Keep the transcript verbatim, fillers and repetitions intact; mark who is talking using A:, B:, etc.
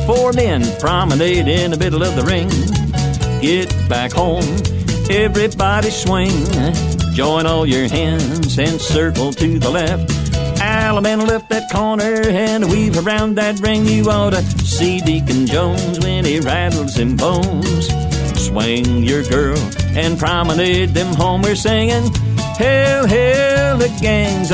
A: Four men promenade in the middle of the ring. Get back home, everybody swing. Join all your hands and circle to the left. Alabama lift that corner and weave around that ring. You ought to see Deacon Jones when he rattles them bones. Swing your girl and promenade them home. We're singing, hail, hail, the gang's